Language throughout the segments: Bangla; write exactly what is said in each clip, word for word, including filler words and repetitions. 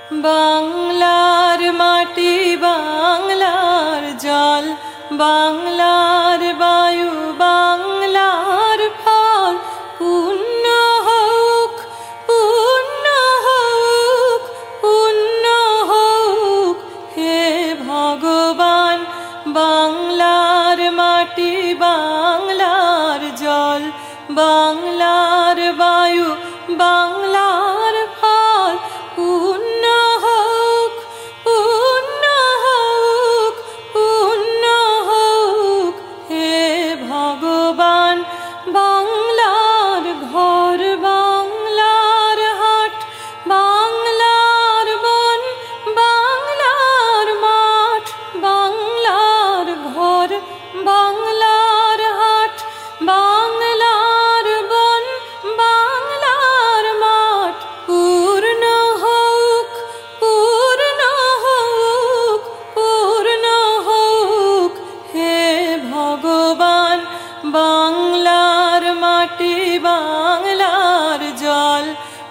বাংলার মাটি বাংলার জল বাংলার বায়ু বাংলার ফল পুণ্য হোক পুণ্য হোক পুণ্য হোক হে ভগবান। বাংলার মাটি বাংলার জল বাংলার বায়ু বাংলার ফল পুণ্য হোক পুণ্য হোক পুণ্য হোক হে ভগবান। বাংলার ঘর বাংলার হাট বাংলার বন বাংলার মাঠ বাংলার ঘর বাংলার হাট বাংলার বন বাংলার মাঠ পূর্ণ হোক পূর্ণ হোক পূর্ণ হোক হে ভগবান। বাংলার মাটি বাংলার জল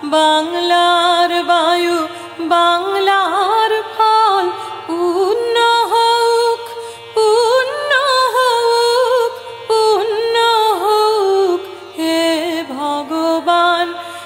বাংলার বায়ু বাংলার ফল পুণ্য হোক পুণ্য হোক পুণ্য হোক হে ভগবান।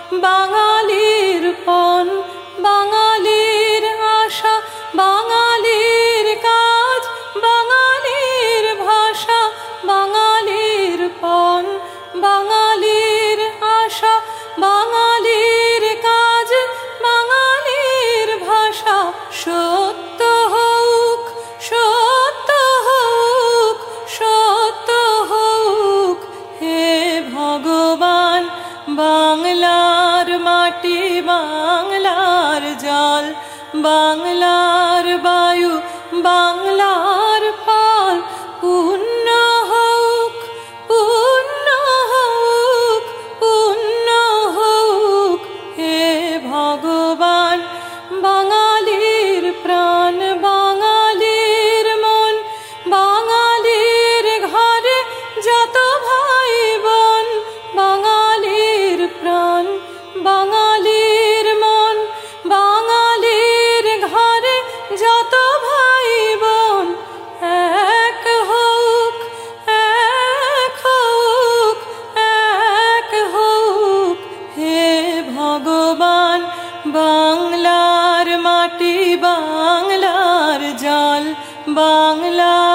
বাঙালির পণ বাঙালির আশা বাঙালির কাজ বাঙালির ভাষা বাঙালির পণ বাঙালির আশা বাঙালির কাজ বাঙালির ভাষা সত্য হোক সত্য হোক সত্য হোক হে ভগবান। বাংলার মাটি বাংলার জল বাংলার বায়ু বাংলার ফল পুণ্য হোক পুণ্য হোক পুণ্য হোক হে ভগবান। বাঙালির প্রাণ বাঙালির মন বাঙালির ঘরে যত ভাই বোন বাঙালির প্রাণ বাঙালির মন বাঙালির ঘরে যত ভাই বোন এক হোক এক হোক এক হোক হে ভগবান। বাংলার মাটি বাংলার জল বাংলা